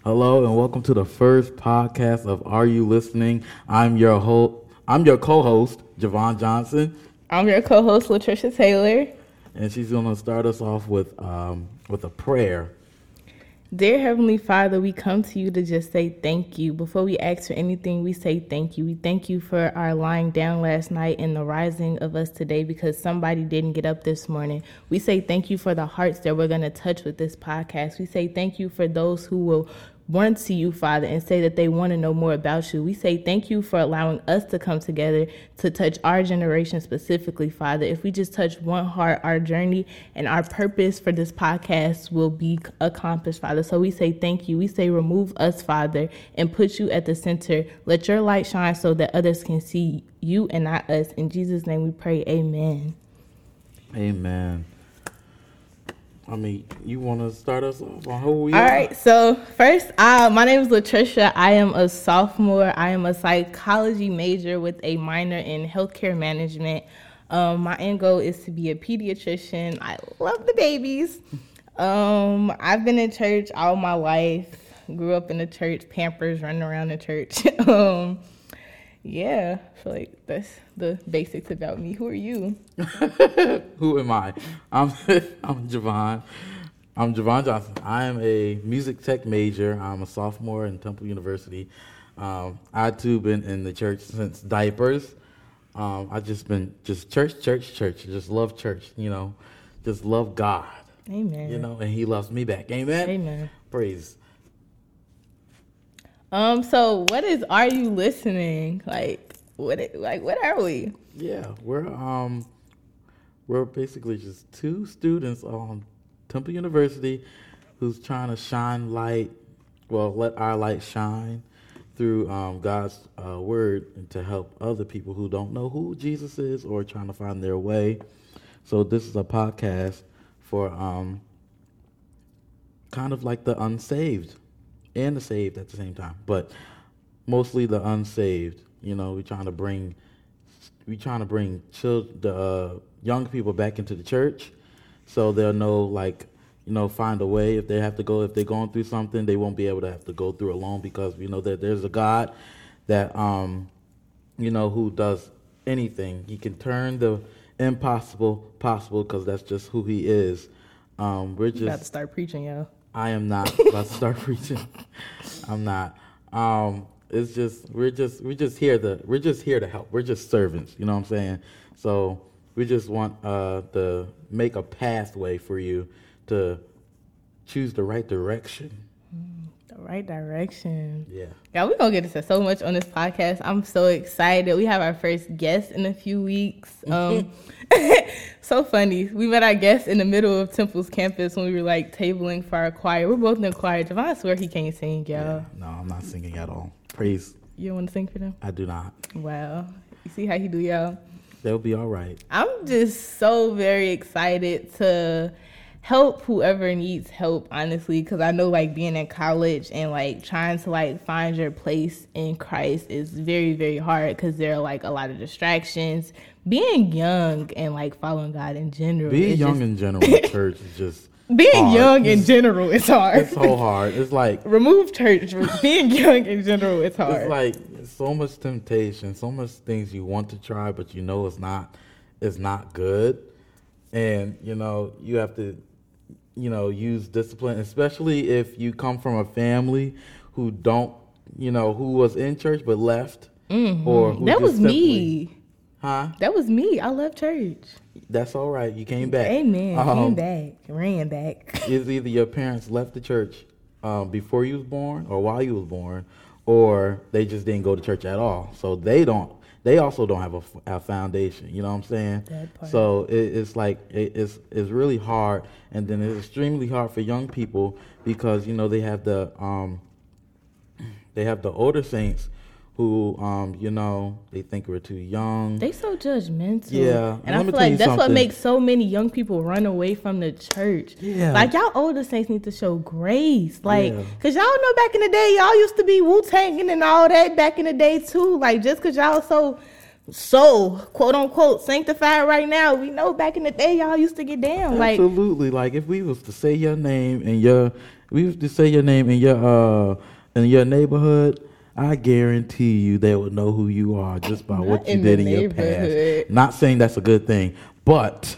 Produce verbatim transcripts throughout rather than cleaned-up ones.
Hello and welcome to the first podcast of Are You Listening? I'm your ho- I'm your co-host, Javon Johnson. I'm your co-host, Latricia Taylor. And she's going to start us off with um, with a prayer. Dear Heavenly Father, we come to you to just say thank you. Before we ask for anything, we say thank you. We thank you for our lying down last night and the rising of us today because somebody didn't get up this morning. We say thank you for the hearts that we're going to touch with this podcast. We say thank you for those who will run to you, Father, and say that they want to know more about you. We say thank you for allowing us to come together to touch our generation specifically, Father. If we just touch one heart, our journey and our purpose for this podcast will be accomplished, Father. So we say thank you. We say remove us, Father, and put you at the center. Let your light shine so that others can see you and not us. In Jesus' name we pray, amen. Amen. I mean, you want to start us off on who we All are? All right. So first, uh, my name is Latricia. I am a sophomore. I am a psychology major with a minor in healthcare management. Um, my end goal is to be a pediatrician. I love the babies. Um, I've been in church all my life. Grew up in the church, Pampers, running around the church. um, yeah, I feel like that's the basics about me. Who are you? Who am I? I'm I'm Javon. I'm Javon Johnson. I am a music tech major. I'm a sophomore in Temple University. Um, I too been in the church since diapers. Um, I just been just church, church, church. Just love church. You know, just love God. Amen. You know, and He loves me back. Amen. Amen. Praise. Um. So, what is Are You Listening? Like, what? It, like, what are we? Yeah, we're um, we're basically just two students on Temple University who's trying to shine light. Well, let our light shine through um, God's uh, word and to help other people who don't know who Jesus is or trying to find their way. So this is a podcast for um, kind of like the unsaved and the saved at the same time, but mostly the unsaved. You know, we're trying to bring we're trying to bring children, the uh, young people back into the church, so they'll know, like, you know, find a way. If they have to go, if they're going through something, they won't be able to have to go through alone because we know that there's a God that um, you know, who does anything. He can turn the impossible possible because that's just who He is. Um, we're just You about to start preaching, y'all. I am not about to start preaching. I'm not. Um, it's just we're just we're just here to we're just here to help. We're just servants. You know what I'm saying? So we just want uh, to make a pathway for you to choose the right direction. The right direction. Yeah. Yeah, we're going to get into so much on this podcast. I'm so excited. We have our first guest in a few weeks. Um, so funny. We met our guest in the middle of Temple's campus when we were, like, tabling for our choir. We're both in the choir. Javon, I swear he can't sing, y'all. Yeah. No, I'm not singing at all. Praise. You don't want to sing for them? I do not. Wow. You see how he do, y'all? They'll be all right. I'm just so very excited to help whoever needs help, honestly, because I know, like, being in college and, like, trying to, like, find your place in Christ is very, very hard because there are, like, a lot of distractions. Being young and, like, following God in general. Being young just, in general in church is just being hard. young in general is hard. It's so hard. It's like remove church. Being young in general is hard. It's like so much temptation, so much things you want to try, but you know it's not, it's not good, and you know you have to, you know, use discipline, especially if you come from a family who don't, you know, who was in church but left, mm-hmm. or who that just was simply, me. Huh? That was me. I love church. That's all right. You came back. Amen. Um, came back. Ran back. It's either your parents left the church um, before you was born or while you was born, or they just didn't go to church at all. So they don't. They also don't have a, a foundation. You know what I'm saying? That part. So it, it's like it, it's it's really hard, and then it's extremely hard for young people because you know they have the um they have the older saints who, um, you know, they think we're too young. They so judgmental. Yeah. And I feel like that's what makes so many young people run away from the church. Yeah. Like, y'all older saints need to show grace. Like, Yeah. because y'all know back in the day, y'all used to be Wu-Tanging and all that back in the day, too. Like, just because y'all so, so, quote-unquote, sanctified right now, we know back in the day, y'all used to get down. Like, Absolutely. Like, if we was to say your name and your we used to say your name in your uh in your neighborhood, I guarantee you they would know who you are just by Not what you in did the in your neighborhood. past. Not saying that's a good thing, but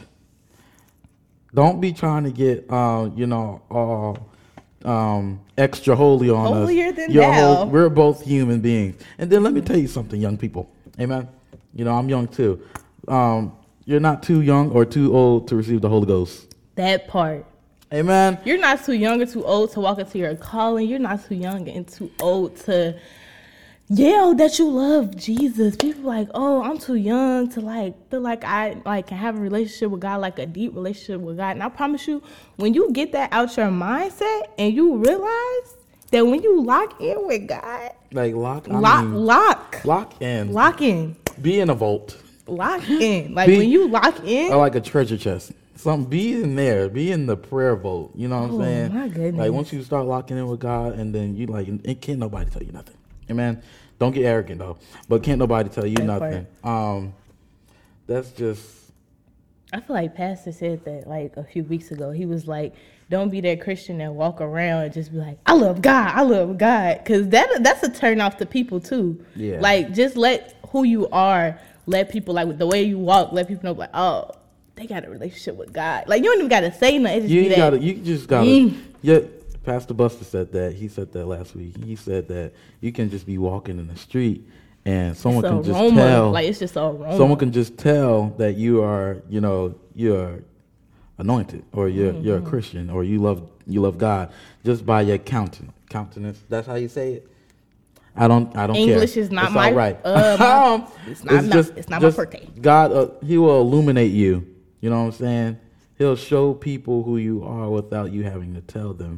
don't be trying to get uh, you know all um, extra holy on us. Holier than You're thou. hol- we're both human beings. And then let me tell you something, young people. Amen. You know, I'm young too. Um, you're not too young or too old to receive the Holy Ghost. That part. Amen. You're not too young or too old to walk into your calling. You're not too young and too old to yell that you love Jesus. People like, oh, I'm too young to like feel like I like can have a relationship with God, like a deep relationship with God. And I promise you, when you get that out your mindset and you realize that when you lock in with God, Like lock, I lock, mean, lock, lock in. lock in, Be in a vault. lock in. Like Be- when you lock in, Or like a treasure chest. Something, be in there. Be in the prayer vault. You know what I'm Oh, saying? my goodness. Like once you start locking in with God, and then you like, it can't nobody tell you nothing. Amen. Don't get arrogant though. But can't nobody tell you That nothing. Um, that's just. I feel like Pastor said that like a few weeks ago. He was like, "Don't be that Christian that walk around and just be like, I love God, I love God," because that that's a turn off to people too. Yeah. Like just let who you are, let people like the way you walk, let people know like, oh, they got a relationship with God. Like you don't even gotta say nothing. It just You be that. gotta. You just gotta. Mm. Yeah. Pastor Buster said that. He said that last week. He said that you can just be walking in the street and someone It's can a just aroma. tell. Like it's just a aroma. Someone can just tell that you are, you know, you're anointed, or you're Mm-hmm. you're a Christian, or you love you love God just by your countenance. Countenance. That's how you say it. I don't. I don't English care. is not it's my- all right. uh, my- it's not- not- it's not my forte. God, uh, He will illuminate you. You know what I'm saying? He'll show people who you are without you having to tell them.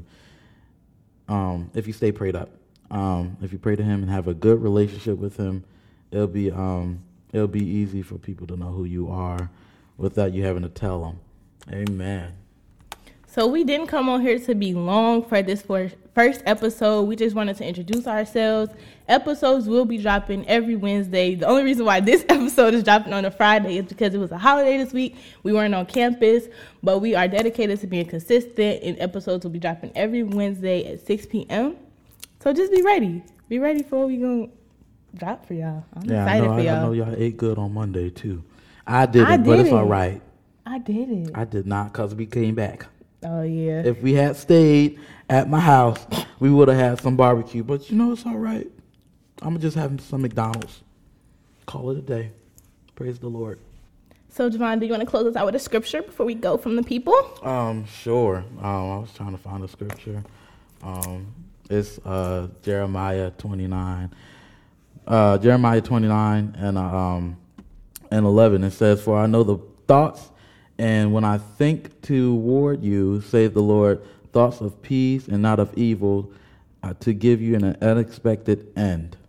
Um, if you stay prayed up, um, if you pray to Him and have a good relationship with Him, it'll be um, it'll be easy for people to know who you are without you having to tell them. Amen. So we didn't come on here to be long for this for first episode. We just wanted to introduce ourselves. Episodes will be dropping every Wednesday. The only reason why this episode is dropping on a Friday is because it was a holiday this week. We weren't on campus, but we are dedicated to being consistent, and episodes will be dropping every Wednesday at six p.m. So just be ready. Be ready for what we going to drop for y'all. I'm Yeah, I excited know. for I, y'all. I know y'all ate good on Monday too. I didn't, I but it's all didn't. right. I did it. I did not, cause we came back. Oh, yeah. If we had stayed at my house, we would have had some barbecue. But you know, it's all right. I'm gonna just have some McDonald's. Call it a day. Praise the Lord. So, Javon, do you want to close us out with a scripture before we go from the people? Um, sure. Um, I was trying to find a scripture. Um, it's uh Jeremiah twenty-nine. Uh, Jeremiah twenty-nine and uh, um and eleven. It says, "For I know the thoughts, and when I think toward you, save the Lord, thoughts of peace and not of evil, uh, to give you an unexpected end."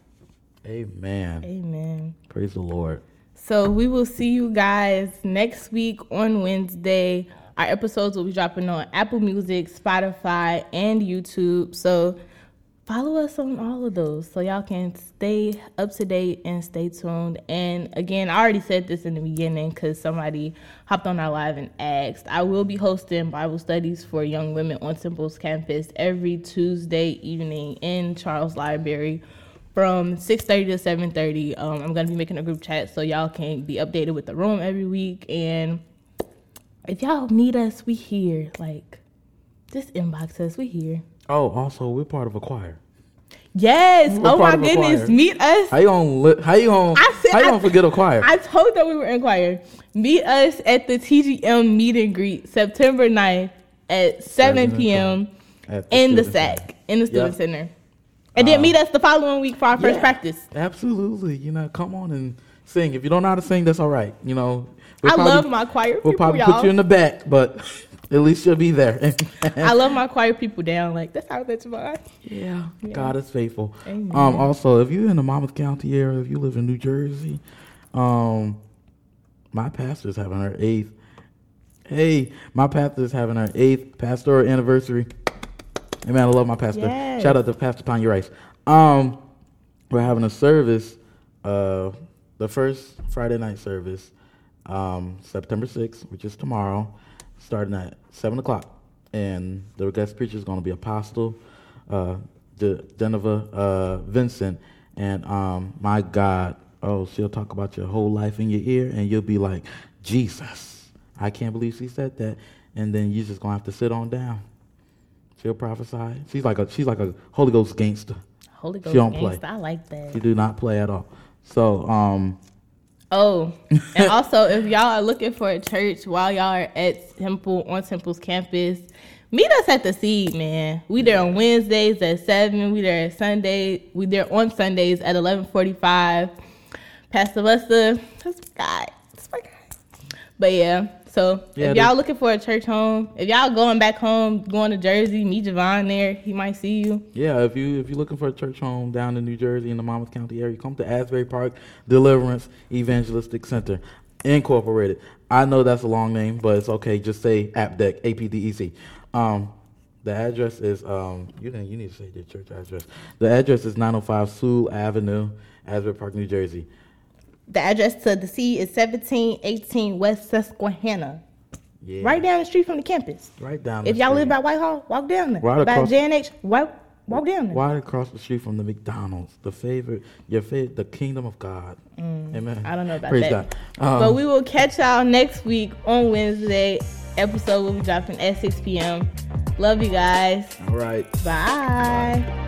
Amen. Amen. Praise the Lord. So we will see you guys next week on Wednesday. Our episodes will be dropping on Apple Music, Spotify, and YouTube. So follow us on all of those so y'all can stay up to date and stay tuned. And again, I already said this in the beginning because somebody hopped on our live and asked. I will be hosting Bible studies for young women on Temple's campus every Tuesday evening in Charles Library from six thirty to seven thirty. Um, I'm going to be making a group chat so y'all can be updated with the room every week. And if y'all need us, we here. Like, just inbox us. We here. Oh, also, we're part of a choir. Yes. We're Oh my part of a goodness. choir. Meet us. How you gonna li- how you gonna I said- how you I- gonna forget a choir? I told them we were in choir. Meet us at the T G M meet and greet September ninth at seven p.m. At in the student S A C, in the Student Yep. Center. And then Uh, meet us the following week for our first Yeah, practice. Absolutely. You know, come on and sing. If you don't know how to sing, that's all right. You know, we'll I probably- love my choir people, We'll probably y'all. put you in the back, but at least you'll be there. I love my choir people down. Like, that's how that's mine. Yeah, Yeah. God is faithful. Amen. Um, also, if you're in the Monmouth County area, if you live in New Jersey, um, my pastor's having her eighth. Hey, my pastor's having her eighth pastoral anniversary. Hey man, I love my pastor. Yes. Shout out to Pastor Panya Rice. Um, we're having a service, uh, the first Friday night service, um, September sixth, which is tomorrow, starting at seven o'clock and the guest preacher is going to be Apostle uh, De- Geneva uh, Vincent. And um, my God, oh, she'll talk about your whole life in your ear, and you'll be like, Jesus, I can't believe she said that. And then you're just going to have to sit on down. She'll prophesy. She's like a she's like a Holy Ghost gangster. Holy Ghost she don't gangster, play. I like that. She do not play at all. So, um... Oh, and also, if y'all are looking for a church while y'all are at Temple, on Temple's campus, meet us at the Seed, man. We there on Wednesdays at seven. We there at Sunday. We there on Sundays at eleven forty-five. Pastor Buster, that's my guy. That's my guy. But yeah, so Yeah, if y'all looking for a church home, if y'all going back home, going to Jersey, meet Javon there. He might see you. Yeah, if you if you're looking for a church home down in New Jersey in the Monmouth County area, come to Asbury Park Deliverance Evangelistic Center Incorporated. I know that's a long name, but it's okay. Just say APDEC, A P D E C. Um, the address is um you didn't you need to say the church address. The address is nine oh five Sewell Avenue, Asbury Park, New Jersey. The address to the Seed is seventeen eighteen West Susquehanna. Yeah. Right down the street from the campus. Right down. If the y'all street. live by Whitehall, walk down there. Right by across- J and H, walk, walk down there. Right across the street from the McDonald's, the favorite, your favorite, the kingdom of God. Mm, Amen. I don't know about Praise that. God. Um, But we will catch y'all next week on Wednesday. Episode will be dropping at six p.m. Love you guys. All right. Bye. Bye.